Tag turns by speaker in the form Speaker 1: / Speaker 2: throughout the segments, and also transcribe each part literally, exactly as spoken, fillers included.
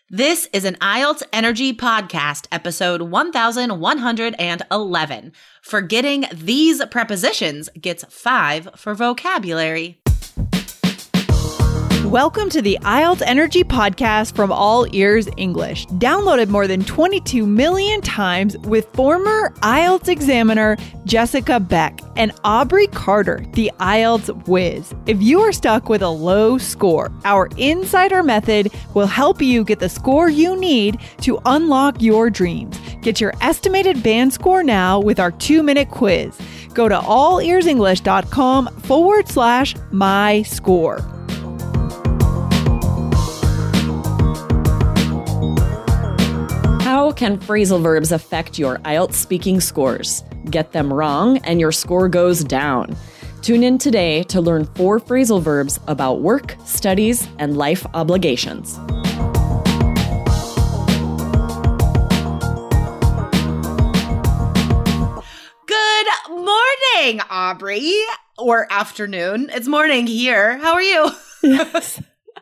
Speaker 1: This is an I E L T S Energy Podcast, episode one thousand one hundred eleven. Forgetting these prepositions gets five for vocabulary.
Speaker 2: Welcome to the I E L T S Energy Podcast from All Ears English, downloaded more than twenty-two million times with former I E L T S examiner Jessica Beck and Aubrey Carter, the I E L T S whiz. If you are stuck with a low score, our Insider Method will help you get the score you need to unlock your dreams. Get your estimated band score now with our two-minute quiz. Go to allearsenglish.com forward slash my score.
Speaker 3: How can phrasal verbs affect your I E L T S speaking scores? Get them wrong and your score goes down. Tune in today to learn four phrasal verbs about work, studies, and life obligations.
Speaker 1: Good morning, Aubrey, or afternoon. It's morning here. How are you?
Speaker 3: Yes.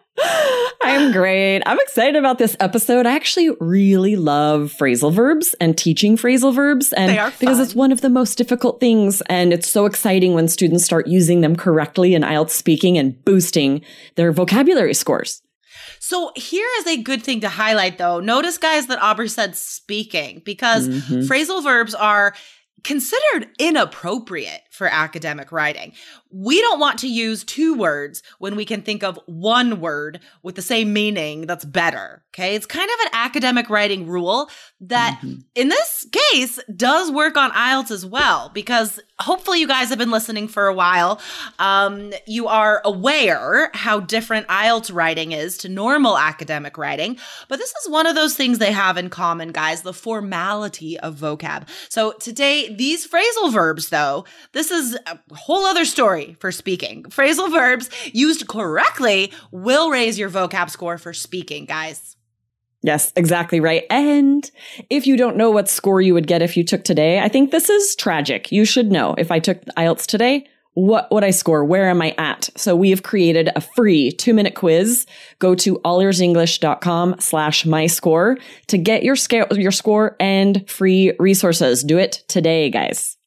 Speaker 3: I'm great. I'm excited about this episode. I actually really love phrasal verbs and teaching phrasal verbs, and
Speaker 1: They are fun.
Speaker 3: because it's one of the most difficult things, and it's so exciting when students start using them correctly in I E L T S speaking and boosting their vocabulary scores.
Speaker 1: So here is a good thing to highlight, though. Notice, guys, that Aubrey said speaking, because
Speaker 3: Mhm.
Speaker 1: phrasal verbs are considered inappropriate for academic writing. We don't want to use two words when we can think of one word with the same meaning that's better, okay? It's kind of an academic writing rule that,
Speaker 3: Mhm.
Speaker 1: in this case, does work on I E L T S as well, because hopefully you guys have been listening for a while. Um, you are aware how different I E L T S writing is to normal academic writing, but this is one of those things they have in common, guys, the formality of vocab. So today, these phrasal verbs, though, this is a whole other story for speaking. Phrasal verbs used correctly will raise your vocab score for speaking, guys.
Speaker 3: Yes, exactly right. And if you don't know what score you would get if you took today, I think this is tragic. You should know. If I took I E L T S today, what would I score? Where am I at? So we have created a free two-minute quiz. Go to allearsenglish.com slash my score to get your, sca- your score and free resources. Do it today, guys.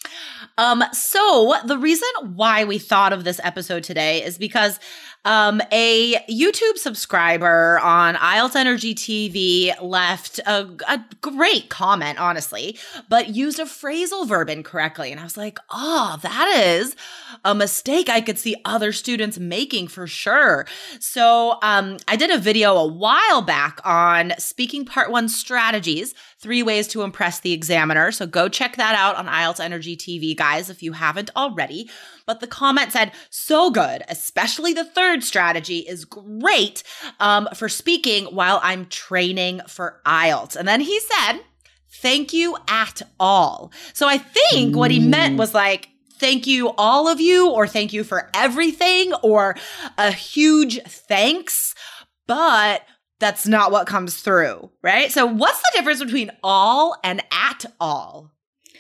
Speaker 1: Um, so the reason why we thought of this episode today is because um, a YouTube subscriber on I E L T S Energy T V left a, a great comment, honestly, but used a phrasal verb incorrectly. And I was like, oh, that is a mistake I could see other students making for sure. So um, I did a video a while back on speaking part one strategies, three ways to impress the examiner. So go check that out on I E L T S Energy T V, guys, if you haven't already. But the comment said, so good, especially the third strategy is great um, for speaking while I'm training for I E L T S. And then he said, thank you at all. So I think mm. what he meant was like, thank you, all of you, or thank you for everything, or a huge thanks. But that's not what comes through, right? So what's the difference between all and at all?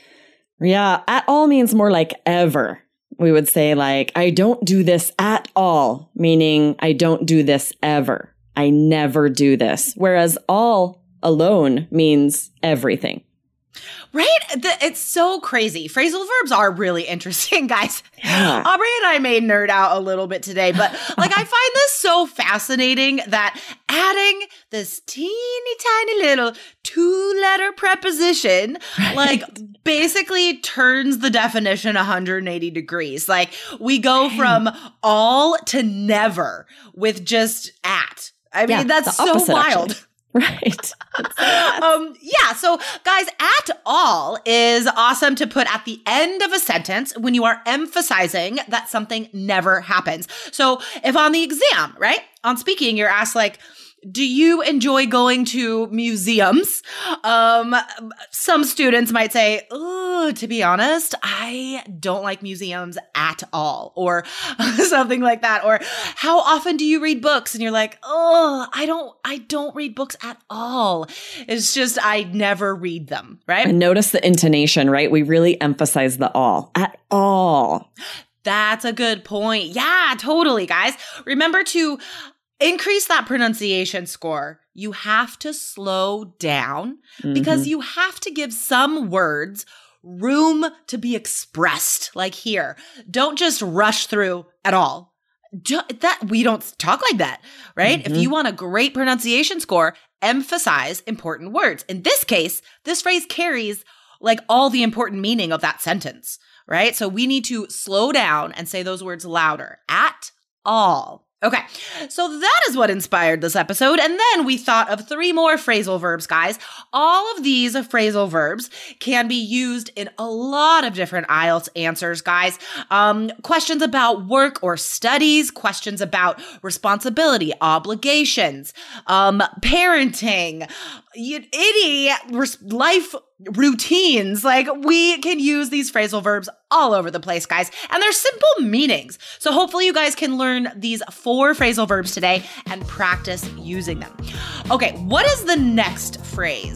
Speaker 3: Yeah, at all means more like ever. We would say like, I don't do this at all, meaning I don't do this ever. I never do this. Whereas all alone means everything.
Speaker 1: Right? The, it's so crazy. Phrasal verbs are really interesting, guys.
Speaker 3: Yeah.
Speaker 1: Aubrey and I may nerd out a little bit today, but like I find this so fascinating that adding this teeny tiny little two-letter preposition like basically turns the definition one hundred eighty degrees. Like we go from all to never with just at. I mean,
Speaker 3: Yeah,
Speaker 1: that's
Speaker 3: the
Speaker 1: so
Speaker 3: opposite,
Speaker 1: wild.
Speaker 3: actually. Right.
Speaker 1: um, yeah. So guys, at all is awesome to put at the end of a sentence when you are emphasizing that something never happens. So if on the exam, right, on speaking, you're asked like, do you enjoy going to museums? Um, some students might say, oh, to be honest, I don't like museums at all, or something like that. Or how often do you read books? And you're like, oh, I don't, I don't read books at all. It's just, I never read them, right?
Speaker 3: And notice the intonation, right? We really emphasize the all. At all.
Speaker 1: That's a good point. Yeah, totally, guys. Remember to increase that pronunciation score, you have to slow down mm-hmm. because you have to give some words room to be expressed, like here. Don't just rush through at all. Do, that we don't talk like that, right? Mm-hmm. If you want a great pronunciation score, emphasize important words. In this case, this phrase carries like all the important meaning of that sentence, right? So we need to slow down and say those words louder. At all. Okay, so that is what inspired this episode. And then we thought of three more phrasal verbs, guys. All of these phrasal verbs can be used in a lot of different I E L T S answers, guys. Um, questions about work or studies, questions about responsibility, obligations, um, parenting, any life routines. Like, we can use these phrasal verbs all over the place, guys. And they're simple meanings. So hopefully you guys can learn these four phrasal verbs today and practice using them. Okay, what is the next phrase?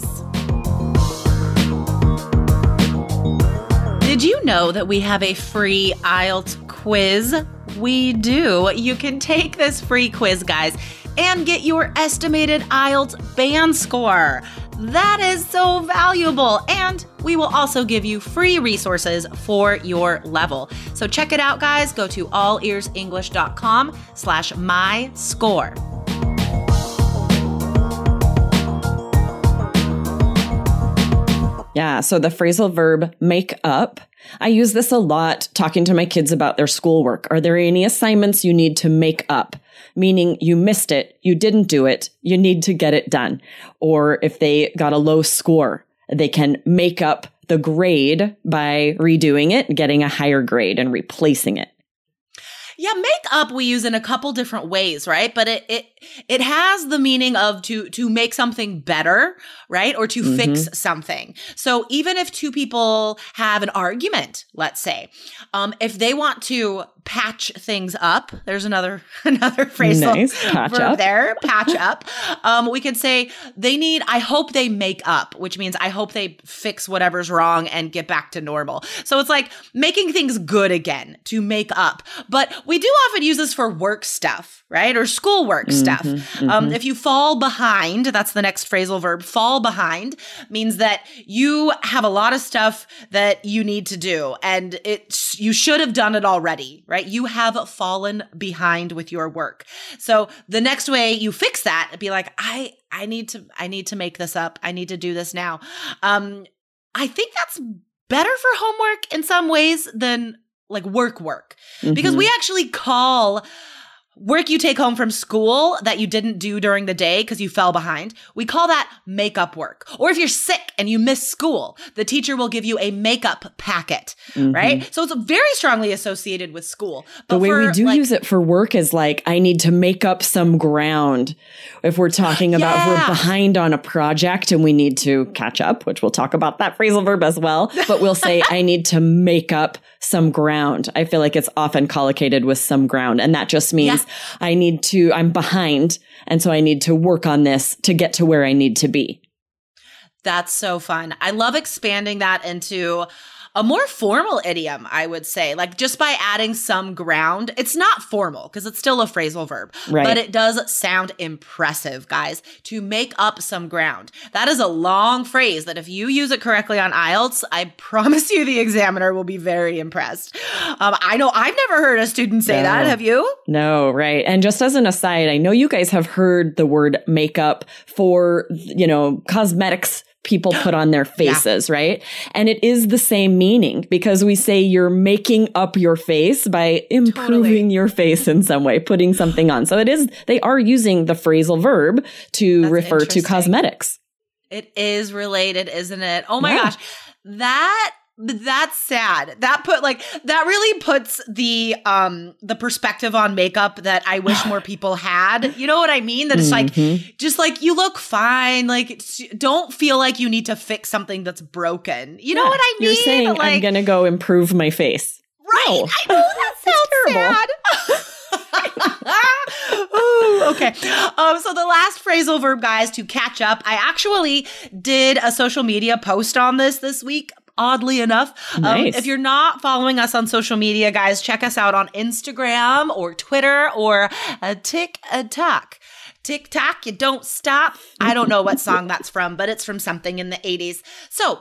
Speaker 1: Did you know that we have a free I E L T S quiz? We do. You can take this free quiz, guys, and get your estimated I E L T S band score. That is so valuable. And we will also give you free resources for your level. So check it out, guys. Go to allearsenglish.com slash my score.
Speaker 3: Yeah, so the phrasal verb make up, I use this a lot talking to my kids about their schoolwork. Are there any assignments you need to make up? Meaning you missed it, you didn't do it, you need to get it done. Or if they got a low score, they can make up the grade by redoing it, getting a higher grade and replacing it.
Speaker 1: Yeah, make up we use in a couple different ways, right? But it it it has the meaning of to to make something better, right? Or to mm-hmm. fix something. So even if two people have an argument, let's say, um, if they want to patch things up, there's another another phrasal
Speaker 3: nice. Patch
Speaker 1: verb
Speaker 3: up.
Speaker 1: there, patch up. Um, we could say they need, I hope they make up, which means I hope they fix whatever's wrong and get back to normal. So it's like making things good again, to make up. But we do often use this for work stuff, right? Or schoolwork mm-hmm, stuff. Mm-hmm. Um, if you fall behind, that's the next phrasal verb. Fall behind means that you have a lot of stuff that you need to do, and it's you should have done it already, right? You have fallen behind with your work. So the next way you fix that, be like, I I need to I need to make this up. I need to do this now. Um, I think that's better for homework in some ways than like work work, mm-hmm. because we actually call work you take home from school that you didn't do during the day because you fell behind, we call that makeup work. Or if you're sick and you miss school, the teacher will give you a makeup packet, mm-hmm. right? So it's very strongly associated with school.
Speaker 3: But the way we do like, use it for work is like, I need to make up some ground. If we're talking about yeah. if we're behind on a project and we need to catch up, which we'll talk about that phrasal verb as well, but we'll say, I need to make up some ground. I feel like it's often collocated with some ground. And that just means yeah. I need to, I'm behind. And so I need to work on this to get to where I need to be.
Speaker 1: That's so fun. I love expanding that into a more formal idiom, I would say, like just by adding some ground. It's not formal because it's still a phrasal verb, right. but it does sound impressive, guys, to make up some ground. That is a long phrase that if you use it correctly on I E L T S, I promise you the examiner will be very impressed. Um, I know I've never heard a student say no. that. Have you?
Speaker 3: No, right. And just as an aside, I know you guys have heard the word makeup for, you know, cosmetics people put on their faces, yeah. right? And it is the same meaning because we say you're making up your face by improving totally. your face in some way, putting something on. So it is, they are using the phrasal verb to That's refer to cosmetics.
Speaker 1: It is related, isn't it? Oh my
Speaker 3: yeah.
Speaker 1: gosh. That That's sad. That put like that really puts the um the perspective on makeup that I wish more people had. You know what I mean? That it's mm-hmm. like just like you look fine. Like don't feel like you need to fix something that's broken. You yeah. know what I mean?
Speaker 3: You're saying
Speaker 1: like,
Speaker 3: I'm gonna go improve my face.
Speaker 1: Right. No. I know that sounds sad. Ooh, okay. Um, so the last phrasal verb, guys, to catch up. I actually did a social media post on this this week. oddly enough.
Speaker 3: Nice.
Speaker 1: Um, if you're not following us on social media, guys, check us out on Instagram or Twitter or uh, TikTok. Tick-tock, you don't stop. I don't know what song that's from, but it's from something in the eighties. So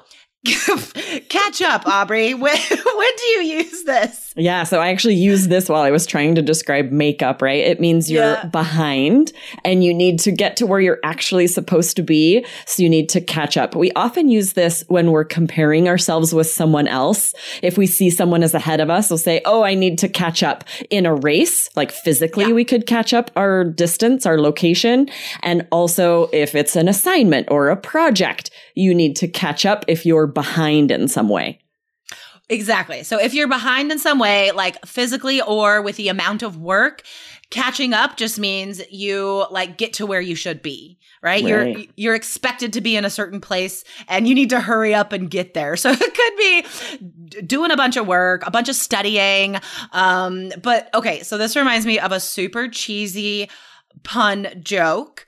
Speaker 1: catch up, Aubrey. When, when do you use this?
Speaker 3: Yeah, so I actually used this while I was trying to describe makeup, right? It means you're
Speaker 1: Yeah.
Speaker 3: behind and you need to get to where you're actually supposed to be. So you need to catch up. We often use this when we're comparing ourselves with someone else. If we see someone as ahead of us, we'll say, oh, I need to catch up in a race. Like physically,
Speaker 1: Yeah.
Speaker 3: we could catch up our distance, our location. And also if it's an assignment or a project, you need to catch up if you're behind in some way.
Speaker 1: Exactly. So if you're behind in some way, like physically or with the amount of work, catching up just means you like get to where you should be, right?
Speaker 3: Right.
Speaker 1: You're you're expected to be in a certain place and you need to hurry up and get there. So it could be d- doing a bunch of work, a bunch of studying. Um, but okay, so this reminds me of a super cheesy pun joke.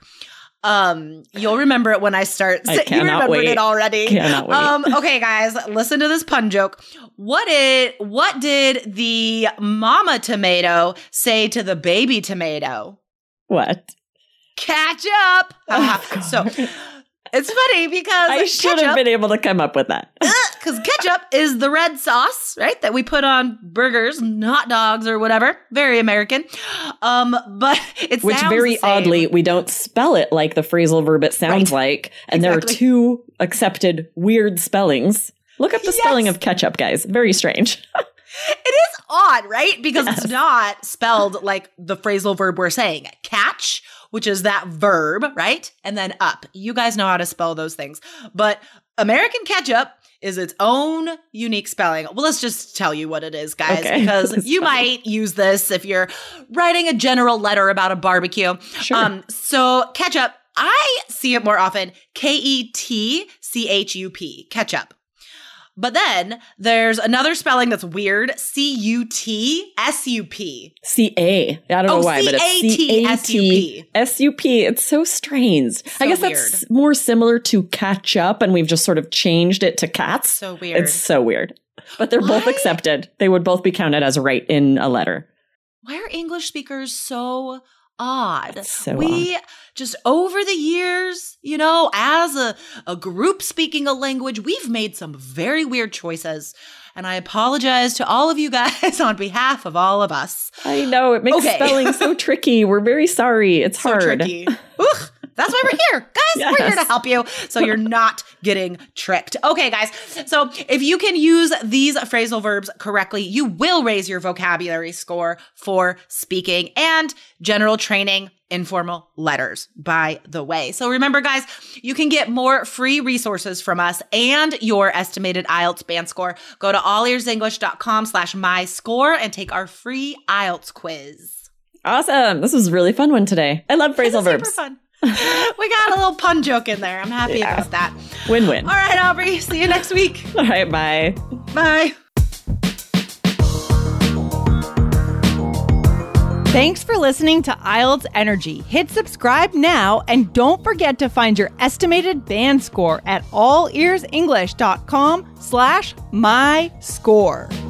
Speaker 1: Um, you'll remember it when I start.
Speaker 3: I
Speaker 1: you
Speaker 3: cannot
Speaker 1: remembered
Speaker 3: wait.
Speaker 1: it already.
Speaker 3: Cannot wait.
Speaker 1: Um, okay, guys, listen to this pun joke. What did what did the mama tomato say to the baby tomato?
Speaker 3: What?
Speaker 1: Catch up. Uh-huh. So it's funny because
Speaker 3: I should have been able to come up with that.
Speaker 1: because ketchup is the red sauce, right? That we put on burgers, and hot dogs, or whatever. Very American. Um, but it
Speaker 3: Which
Speaker 1: sounds
Speaker 3: very
Speaker 1: the same.
Speaker 3: oddly, we don't spell it like the phrasal verb it sounds
Speaker 1: Right.
Speaker 3: like. And
Speaker 1: Exactly.
Speaker 3: there are two accepted weird spellings. Look up the
Speaker 1: Yes.
Speaker 3: spelling of ketchup, guys. Very strange.
Speaker 1: It is odd, right? Because
Speaker 3: Yes.
Speaker 1: it's not spelled like the phrasal verb we're saying. Catch, which is that verb, right? And then up. You guys know how to spell those things. But American ketchup is its own unique spelling. Well, let's just tell you what it is, guys,
Speaker 3: Okay.
Speaker 1: because
Speaker 3: That's
Speaker 1: you
Speaker 3: fine.
Speaker 1: might use this if you're writing a general letter about a barbecue.
Speaker 3: Sure.
Speaker 1: Um, so ketchup, I see it more often, K E T C H U P, ketchup. But then there's another spelling that's weird, C U T S U P.
Speaker 3: C A. I don't know
Speaker 1: Oh,
Speaker 3: why, but it's
Speaker 1: C A T S U P.
Speaker 3: C A T S U P. It's so strange. I
Speaker 1: So
Speaker 3: guess that's more similar to catch up, and we've just sort of changed it to cats.
Speaker 1: So weird.
Speaker 3: It's so weird. But they're both
Speaker 1: Why?
Speaker 3: accepted. They would both be counted as right in a letter.
Speaker 1: Why are English speakers so odd?
Speaker 3: That's so
Speaker 1: we just over the years, you know, as a, a group speaking a language, we've made some very weird choices. And I apologize to all of you guys on behalf of all of us.
Speaker 3: I know. It makes
Speaker 1: Okay.
Speaker 3: spelling so tricky. We're very sorry. It's
Speaker 1: So
Speaker 3: hard.
Speaker 1: tricky. Ugh, that's why we're here. Guys, we're here
Speaker 3: Yes.
Speaker 1: to help you so you're not getting tricked. Okay, guys. So if you can use these phrasal verbs correctly, you will raise your vocabulary score for speaking and general training, informal letters, by the way. So remember, guys, you can get more free resources from us and your estimated I E L T S band score. Go to allearsenglish.com slash my score and take our free I E L T S quiz.
Speaker 3: Awesome. This was a really fun one today. I love phrasal
Speaker 1: Super
Speaker 3: verbs.
Speaker 1: fun. We got a little pun joke in there. I'm happy
Speaker 3: Yeah.
Speaker 1: about that.
Speaker 3: Win-win.
Speaker 1: All right, Aubrey. See you next week.
Speaker 3: All right. Bye.
Speaker 1: Bye.
Speaker 2: Thanks for listening to I E L T S Energy. Hit subscribe now and don't forget to find your estimated band score at allearsenglish.com slash my score.